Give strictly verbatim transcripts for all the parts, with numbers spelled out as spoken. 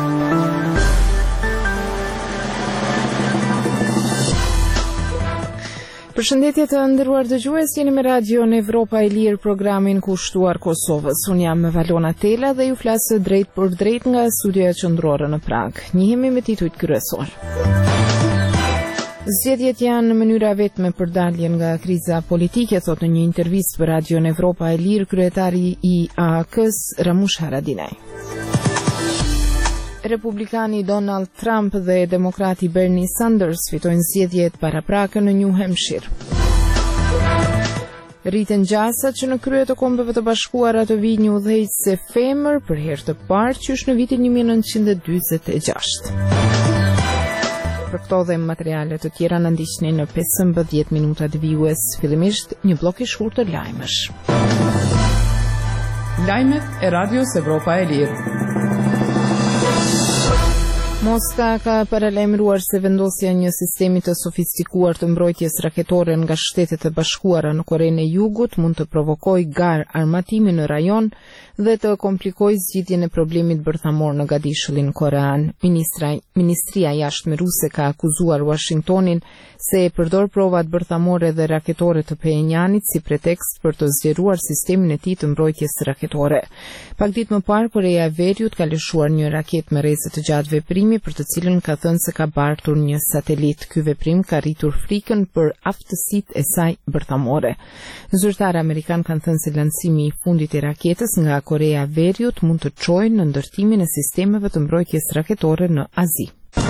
Përshëndetje të nderuar dëgjues, jeni me Radio në Evropa e Lirë, programin kushtuar Kosovës. Unë jam Valona Tela dhe ju flasë drejt për drejt nga studioja qendrore në Prag. Njihemi me titujt kryesor. Zgjedhjet janë mënyra vetme për daljen nga kriza politike, thot në një intervistë për Radio në Evropa e Lirë kryetari i A K-s Ramush Haradinaj. Republikani Donald Trump dhe demokrati Bernie Sanders fitojnë zgjedhjet paraprakë në New Hampshire. Rriten gjasat që në krye të Kombeve të Bashkuara të vijë një udhëheqëse femër për herë të parë qysh në vitin një mijë e nëntëqind e dyzet e gjashtë. Për këto dhe materiale të tjera në ndiqni në pesëmbëdhjetë minutat vijues. Fillimisht një blok i shkurtër lajmesh. Lajmet e Radios Evropa e Lirë. Moska ka paralajmëruar se vendosja një sistemi të sofistikuar të mbrojtjes raketore nga Shtetet e Bashkuara në Korenë e Jugut mund të provokojë gar armatimi në rajon dhe të komplikojë zgjidhjen e problemit bërthamor në Gadishullin korean. Ministra, Ministria e Jashtme ruse ka akuzuar Washingtonin se e përdor provat bërthamore dhe raketore të Pyonjanit si pretekst për të zgjeruar sistemin e tij të mbrojtjes raketore. Pak ditë më parë, Korea e Veriut ka lëshuar një raketë me rreze të gjatë veprimi për të cilën ka thënë se ka bartur një satelit. Ky veprim ka rritur frikën për aftësitë e saj bërthamore. Zyrtarë amerikan kanë thënë se lancimi i fundit i raketës nga Korea e Veriut mund të çojë në ndërtimin e sistemeve të mbrojtjes raketore në Azi.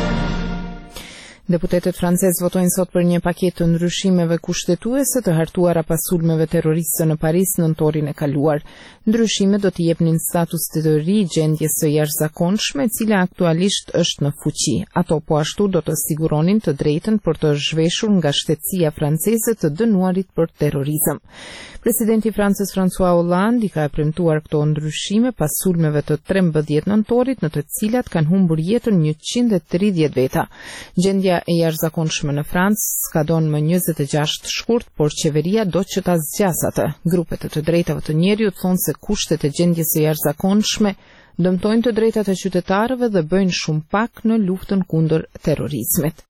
Deputetët francezë votojnë sot për një paketë të ndryshimeve kushtetuese të hartuara pas sulmeve terroriste në Paris në nëntorin e kaluar. Ndryshimet do t'i jepnin status të ri gjendjes së jashtëzakonshme, e cila aktualisht është në fuqi. Ato po ashtu do të siguronin të drejtën për të zhveshur nga shtetësia franceze të dënuarit për terrorizëm. Presidenti i Francës François Hollande i ka premtuar këto ndryshime pas sulmeve të trembëdhjetë nëntorit, në të cilat kanë humbur jetën njëqind e tridhjetë veta. Gjendja e jashtëzakonshme në Francë skadon më njëzet e gjashtë shkurt, por qeveria do që ta zgjas atë. Grupet e të drejtave të njerëzit thonë se kushtet e gjendjes së jashtëzakonshme dëmtojnë të drejtat e qytetarëve dhe bëjnë shumë pak në luftën kundër terrorizmit.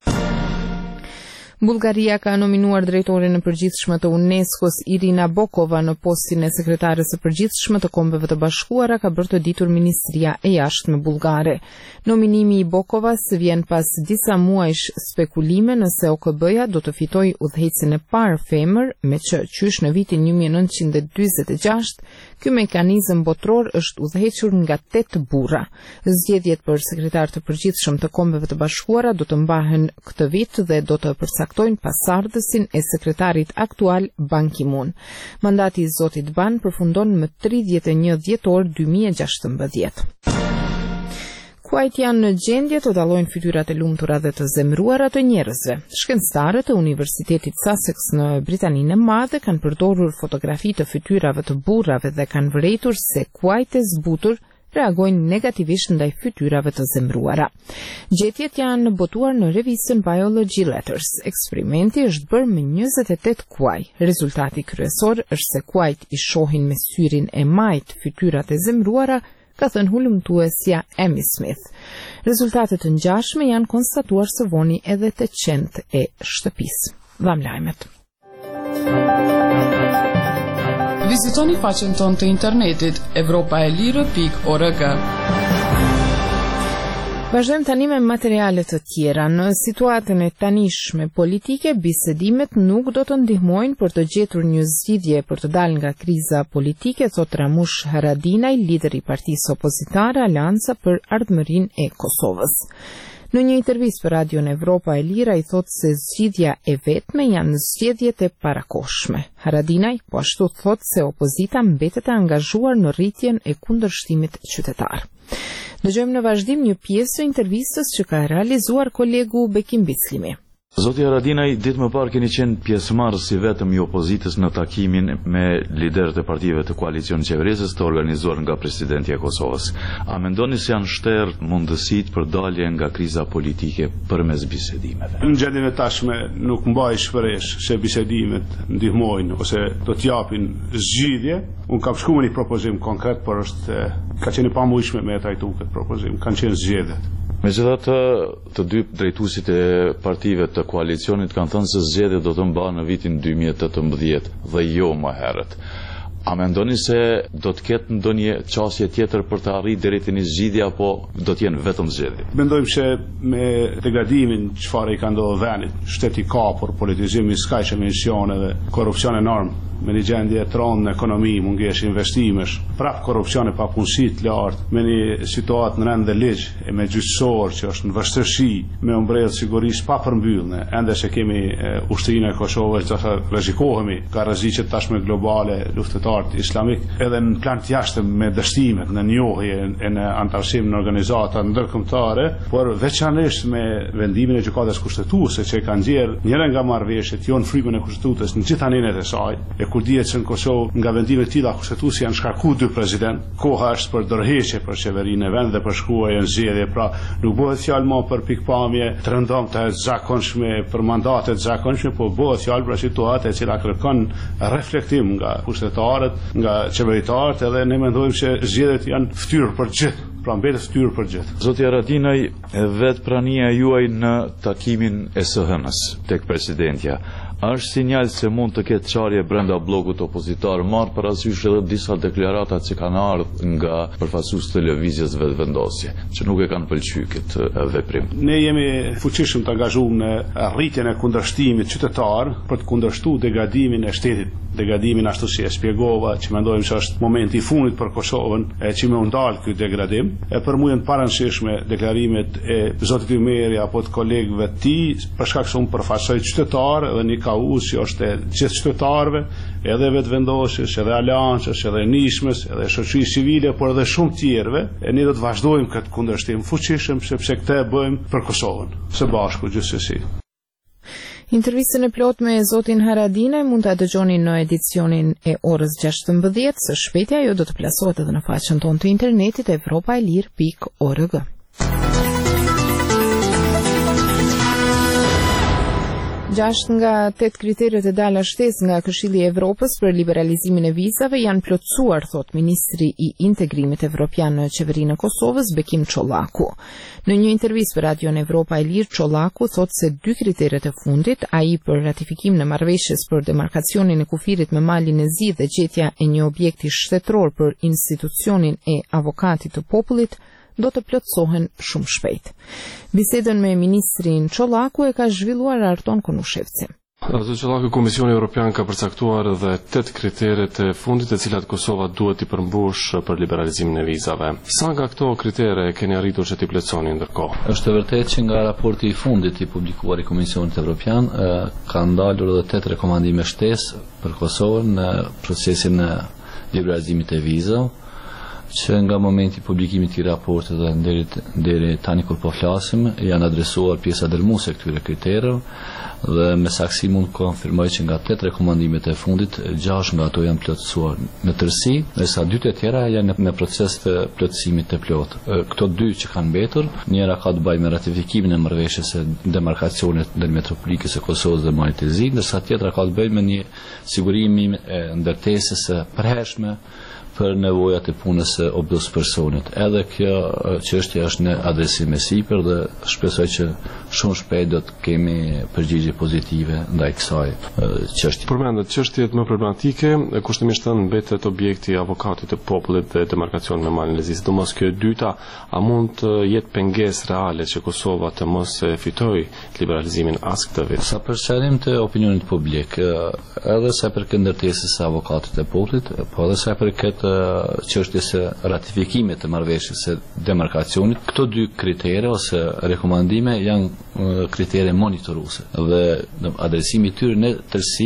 Bullgaria ka nominuar drejtoren e përgjithshme të UNESCO-s Irina Bokova në postin e sekretares së përgjithshme të Kombeve të Bashkuara, ka bërë të ditur Ministria e Jashtme bullgare. Nominimi i Bokovas vjen pas disa muajsh spekulime nëse O K B-ja do të fitojë udhëheqësin e parë femër, me që qysh në vitin një mijë e nëntëqind e dyzet e gjashtë, ky mekanizëm botror është udhëhequr nga tetë burra. Zgjedhjet për sekretar të përgjithshëm të Kombeve të Bashkuara do të mbahen këtë vit dhe do të përsaktojnë pasardhësin e sekretarit aktual Ban Ki-moon. Mandati i zotit Ban përfundon më tridhjetë e një dhjetor dy mijë e gjashtëmbëdhjetë. Kuajt janë në gjendje të dallojnë fytyrat e lumtura dhe të zemruara të njerëzve. Shkencëtarët e Universitetit Sussex në Britaninë e Madhe kanë përdorur fotografi të fytyrave të burrave dhe kanë vërejtur se kuajt e zbutur reagojnë negativisht ndaj fytyrave të zemruara. Gjetjet janë botuar në revistën Biology Letters. Eksperimenti është bërë me njëzet e tetë kuaj. Rezultati kryesor është se kuajt i shohin me syrin e majt fytyrat e zemruara, ka thënë hulumtuesja Amy Smith. Rezultatet të ngjashme janë konstatuar së voni edhe te qentë e shtëpisë. Dham lajmet. Vizitoni faqen tonë të internetit evropa e lirë pikë org. Vazhdojmë tani me materiale të tjera. Në situatën e tanishme politike, bisedimet nuk do të ndihmojnë për të gjetur një zgjidhje për të dalë nga kriza politike, thot Ramush Haradinaj, lider i partisë opozitare Alianca për Ardhmërinë e Kosovës. Në një intervistë për Radio në Evropa e Lira i thot se zgjidhja e vetme janë zgjedhjet e parakohshme. Haradinaj po ashtu thot se opozita mbetet e angazhuar në rritjen e kundërshtimit qytetar. Dëgjojmë në vazhdim një pjesë të intervistës që ka realizuar kolegu Bekim Biclimi. Zoti Haradinaj, ditë më parë keni qenë pjesëmarrës si vetëm i opozitës në takimin me liderët e partive të koalicionit qeverisës të organizuar nga presidenti e Kosovës. A mendoni se janë shterë mundësitë për dalje nga kriza politike përmes bisedimeve? Në gjendjen e tashme nuk mbaj shpresh se bisedimet ndihmojnë ose do të japin zgjidhje. Unë kam shkuar një propozim konkret, por është ka qenë pamujshme me trajtu këtë propozim. Kanë qenë zgjedhjet. Megjithatë, të dy drejtuesit e partive të koalicionit kanë thënë se zgjedhjet do të mbahen në vitin dy mijë e tetëmbëdhjetë dhe jo më herët. A mendoni se do të ketë ndonjë çështje tjetër për të arritur deri te një zgjidhje apo do të jenë vetëm zgjedhje? Mendojmë se me degradimin çfarë i ka ndodhur vendit, shteti kapur, politizimi i skajshëm emisione dhe korrupsioni enorm, me një gjendje të rëndë në ekonomi, mungesë investimesh, prap korrupsioni pa punësi të lartë, me një situatë në rend dhe ligj e me gjyqësor që është në vështirësi, me umbrellë sigurisë pa përmbyllne, ende se kemi e, ushtrinë e Kosovës, do të rrezikohemi ka rreziqe tashme globale, luftëtarët islamik, edhe në plan të jashtëm me dështimet në njohje e në antarësim në organizata ndërkombëtare, por veçanërisht me vendimin e gjykatës kushtetuese që kanë nxjerrë njëra nga marrëveshjet jo në frymën e kushtetutës në gjithë anenet e saj. E kur dihet se në Kosovë nga vendime të tilla kushtetuese janë shkarkuar dy president, koha është për dorëheqje për qeverinë e vendit dhe për shkruajtje në zgjedhje, pra nuk bëhet fjalë më për pikpamje të rëndomta të zakonshme për mandate të zakonshme, por bëhet fjalë për situatë e cila kërkon reflektim nga kushtetarët, nga qeveritarët, edhe ne mendojmë se zgjedhjet janë fytyrë për gjithë. Pra mbetet fytyrë për gjithë. Zoti Haradinaj, vetë prania juaj në takimin e S H-n-s tek presidentja, është sinjal se mund të ketë çarje brenda bllokut opozitar, marrë parasysh edhe disa deklarata që kanë ardhur nga përfaqësues të lëvizjes vetëvendosje, që nuk e kanë pëlqyer këtë veprim. Ne jemi fuqishëm të angazhuar në rritjen e kundërshtimit qytetar për të kundërshtuar degradimin e shtetit, degradimin ashtu si e shpjegova, që mendojmë se është momenti i fundit për Kosovën, e që më ndal ky degradim, e për mua janë paransishme deklarimet e zotit Ymeri apo të kolegëve të tij, për shkak se unë përfaqësoj qytetar dhe një kauz që është e gjithë qytetarëve, edhe vetëvendosjes, edhe aleancës, edhe nishmës, edhe shoqërisë civile, por edhe shumë tjerëve, e ne do të vazhdojmë këtë kundërshtim fuqishëm sepse këtë e bëjmë për Kosovën, së bashku gjithsesi. Intervistën e plot me zotin Haradinaj mund ta dëgjoni në edicionin e orës gjashtëmbëdhjetë, së shpejti ajo do të plasohet edhe në faqen tonë të internetit evropa e lirë pikë org. Gjasht nga tet kriteret e dalë shtesë nga Këshilli i Evropës për liberalizimin e vizave janë plotësuar, thot Ministri i Integrimit Evropian në qeverinë e Kosovës, Bekim Çollaku. Në një intervistë për Radion Evropa e Lirë, Çollaku thot se dy kriteret e fundit, ai për ratifikim në marrëveshjes për demarkacionin e kufirit me malin e zi dhe gjetja e një objekti shtetëror për institucionin e avokatit të popullit, do të plotësohen shumë shpejt. Bisedën me ministrin Çollaku e ka zhvilluar Arton Konushevci. Zoti Çollaku, Komisioni Evropian ka përcaktuar edhe tet kriteret e fundit të cilat Kosova duhet i përmbush për liberalizimin e vizave. Sa nga këto kritere keni arritur që t'i plotësoni ndërkohë? Është e vërtetë që nga raporti i fundit i publikuar i Komisionit Evropian ka ndalur edhe tet rekomandime shtesë për Kosovën në procesin e liberalizimit e vizave, që nga momenti i publikimit të raportit dhe deri deri tani kur po flasim janë adresuar pjesa dërmuese këtyre kritereve dhe me saksi mund të konfirmoj që nga tetë rekomandimet e fundit gjashtë nga ato janë plotësuar në tërësi, ndërsa dy të tjera janë në proces të plotësimit të plotë. Këto dy që kanë mbetur, njëra ka të bëjë me ratifikimin e marrëveshjes së demarkacionit ndërmjet Republikës së Kosovës dhe Malit të Zi, ndërsa tjetra ka të bëjë me një sigurimi e ndërtesës së përhershme për nevojat e punës së obdus personit. Edhe kjo çështje është në adresim e sipër dhe shpresoj që shumë shpejt do të kemi përgjigje pozitive ndaj kësaj çështje. Përmendet çështjet më problematike, kushtimisht thënë mbetet objekti i avokatit të popullit dhe demarkacioni me malin e zi. Sidomos kjo e dyta, a mund të jetë pengesë reale që Kosova të mos e fitojë liberalizimin as këtë vit? Sa përshërim të opinionit publik, edhe sa për ndërtesës së avokatit të popullit, po edhe sa për këtë çështjes së ratifikimit të marrëveshjes së demarkacionit, këto dy kritere ose rekomandime janë kritere monitoruese dhe adresimi i tyre në tërësi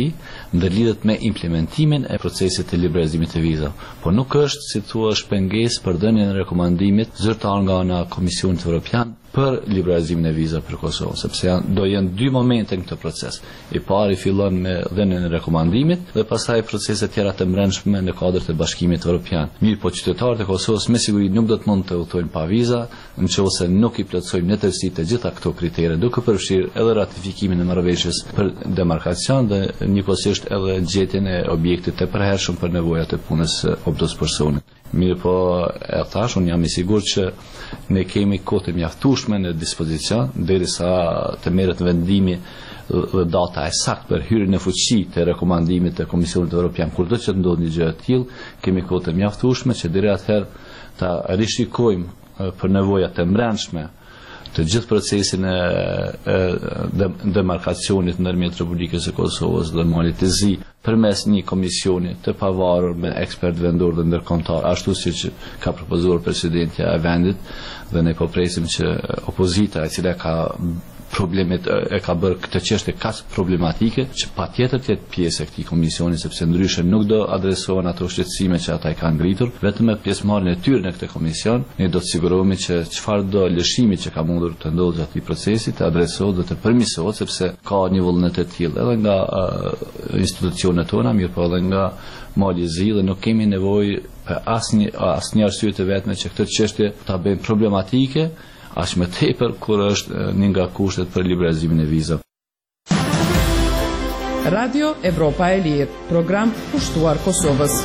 ndërlidhet me implementimin e procesit të liberalizimit të vizave. Po nuk është, si thua, pengesë për dhënien e rekomandimit zyrtar nga ana e Komisionit Evropian për liberalizimin e vizave për Kosovë, sepse janë, do jenë dy momente në këtë proces. I pari fillon me dhënien e rekomandimit dhe pastaj procese tjera të brendshme në kuadër të Bashkimit Evropian. Mirë, po qytetarët e Kosovës me siguri nuk do të mund të udhtojnë pa viza, nëse nuk i plotësojmë në tërësi të gjitha këto kritere, duke përfshirë edhe ratifikimin e marrëveshjes për demarkacion dhe njëkohësisht edhe gjetjen e objektit të përhershëm për nevojat e punës obdos personit. Mirë, po e thash, unë jam i sigurt që ne kemi kohë të mjaftueshme në dispozicion derisa të merret vendimi dhe data e saktë për hyrjen në fuqi të rekomandimit të Komisionit Evropian. Kurdo që të ndodhë një gjë e tillë, kemi kohë të mjaftueshme që deri atëherë ta rishikojmë për nevojat të brendshme të gjithë procesin e, e demarkacionit ndërmjet Republikës së Kosovës dhe Malit të Zi përmes një komisioni të pavarur me ekspert vendor dhe ndërkombëtar, ashtu siç ka propozuar presidentja e vendit, dhe ne po presim që opozita e cila ka problemet e ka bërë këtë çështje kaq problematike që patjetër të jetë pjesë e këtij komisioni, sepse ndryshe nuk do adresohen ato shqetësime që ata i kanë ngritur. Vetëm me pjesëmarrjen e tyre në këtë komision ne do të sigurohemi që çfarëdo lëshimi që ka mundur të ndodhë gjatë këtij procesi të adresohet dhe të përmirësohet, sepse ka një vullnet të tillë edhe nga uh, institucionet tona, mirë po edhe nga Mali i Zi, dhe nuk kemi nevojë për asnjë asnjë arsye të vetme që këtë çështje ta bëjmë problematike, aq më tepër kur është një nga kushtet për liberalizimin e vizave. Radio Evropa e Lirë, program kushtuar Kosovës.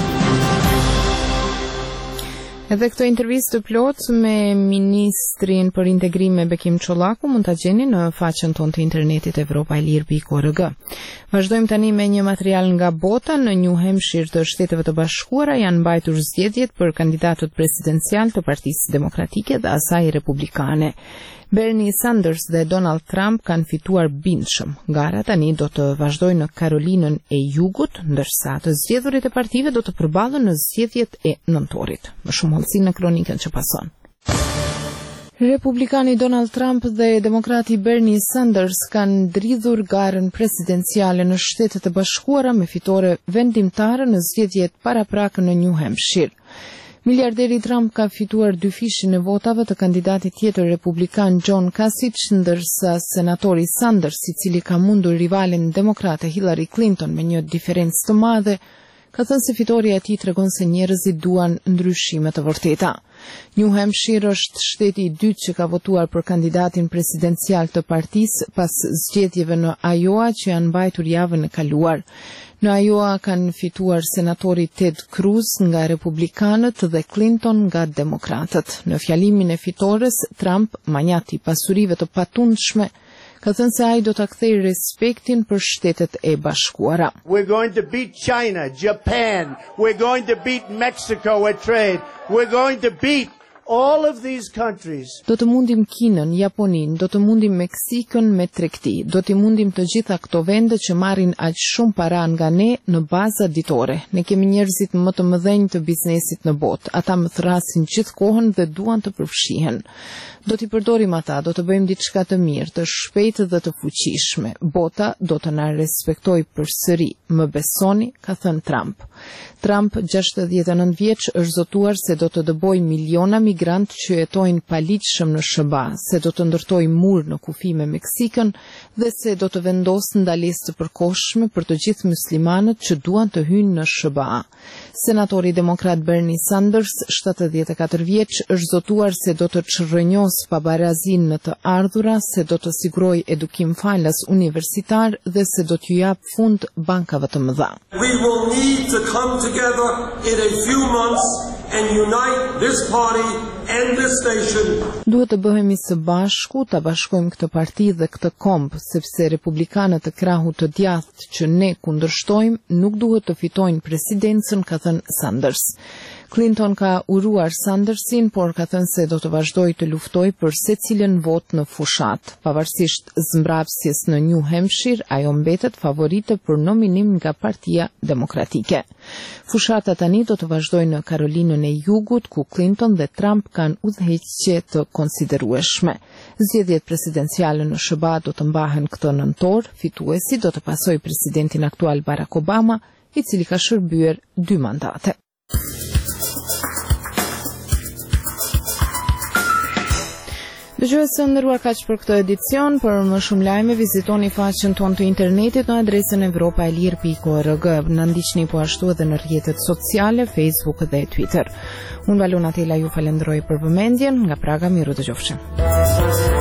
Edhe këtë intervistë të plot me Ministrin për Integrim me Bekim Çollaku mund ta gjeni në faqen tonë të internetit evropa e lirë pikë org. Vazhdojmë tani me një material nga bota. Në New Hampshire të Shteteve të Bashkuara janë mbajtur zgjedhjet për kandidatët presidencial të Partisë Demokratike dhe asaj Republikane. Bernie Sanders dhe Donald Trump kanë fituar bindshëm. Gara tani do të vazhdojë në Karolinën e Jugut, ndërsa të zgjedhurit e partive do të përballen në zgjedhjet e nëntorit. Më shumë hollësi në kronikën që pason. Republikani Donald Trump dhe demokrati Bernie Sanders kanë dridhur garën presidenciale në Shtetet e Bashkuara me fitore vendimtare në zgjedhjet paraprakë në New Hampshire. Miliarderi Trump ka fituar dy fishin e votave të kandidatit tjetër republikan John Kasich, ndërsa senatori Sanders, i cili ka mundur rivalin demokrate Hillary Clinton me një diferencë të madhe, ka thënë se fitoria e tij tregon se njerëzit duan ndryshime të vërteta. New Hampshire është shteti i dytë që ka votuar për kandidatin presidencial të partisë pas zgjedhjeve në Iowa që janë mbajtur javën e kaluar. Në Iowa kanë fituar senatori Ted Cruz nga Republikanët dhe Clinton nga Demokratët. Në fjalimin e fitores, Trump, manjati pasurive të patundshme, ka thënë se ai do ta kthejë respektin për Shtetet e Bashkuara. We're going to beat China, Japan, we're going to beat Mexico at trade, we're going to beat all of these countries. Do të mundim Kinën, Japonin, do të mundim Meksikën me tregti, do të mundim të gjitha këto vende që marrin aq shumë para nga ne në baza ditore. Ne kemi njerëzit më të mëdhenj të biznesit në botë. Ata më thrasin gjithë kohën dhe duan të përfshihen. Do t'i përdorim ata, do të bëjmë diçka të mirë, të shpejtë dhe të fuqishme. Bota do të na respektojë përsëri. Më besoni, ka thënë Trump. Trump, gjashtëdhjetë e nëntë vjeç, është zotuar se do të dëbojë miliona migrant që jetojnë paligjshëm në S B A, se do të ndërtojë mur në kufi me Meksikën dhe se do të vendosë ndalesë të përkohshme për të gjithë muslimanët që duan të hyjnë në S B A. Senatori demokrat Bernie Sanders, shtatëdhjetë e katër vjeç, është zotuar se do të çrrënjos pabarazin në të ardhura, se do të sigurojë edukim falas universitar dhe se do t'ju jap fund bankave të mëdha. We will need to come together in a few months and unite this party and this station. Duhet të bëhemi së bashku, ta bashkojmë këtë parti dhe këtë komb, sepse republikanët e krahut të djathtë që ne kundërshtojmë nuk duhet të fitojnë presidencën, ka thënë Sanders. Clinton ka uruar Sandersin, por ka thënë se do të vazhdojë të luftojë për secilën vot në fushat. Pavarësisht zmbrapsjes në New Hampshire, ajo mbetet favorite për nominim nga Partia Demokratike. Fushata tani do të vazhdojë në Karolinën e Jugut, ku Clinton dhe Trump kanë udhëheqje të konsiderueshme. Zgjedhjet presidenciale në S B A do të mbahen këtë nëntor. Fituesi do të pasojë presidentin aktual Barack Obama, i cili ka shërbyer dy mandate. Dëgjues të nderuar, kaq për këtë edicion. Për më shumë lajme vizitoni faqen tonë të internetit në adresën evropaelir pikë org. Na ndiqni po ashtu edhe në rrjetet sociale, Facebook dhe Twitter. Unë Valona Tela ju falenderoj për vëmendjen. Nga Praga, miru dëgjofshim.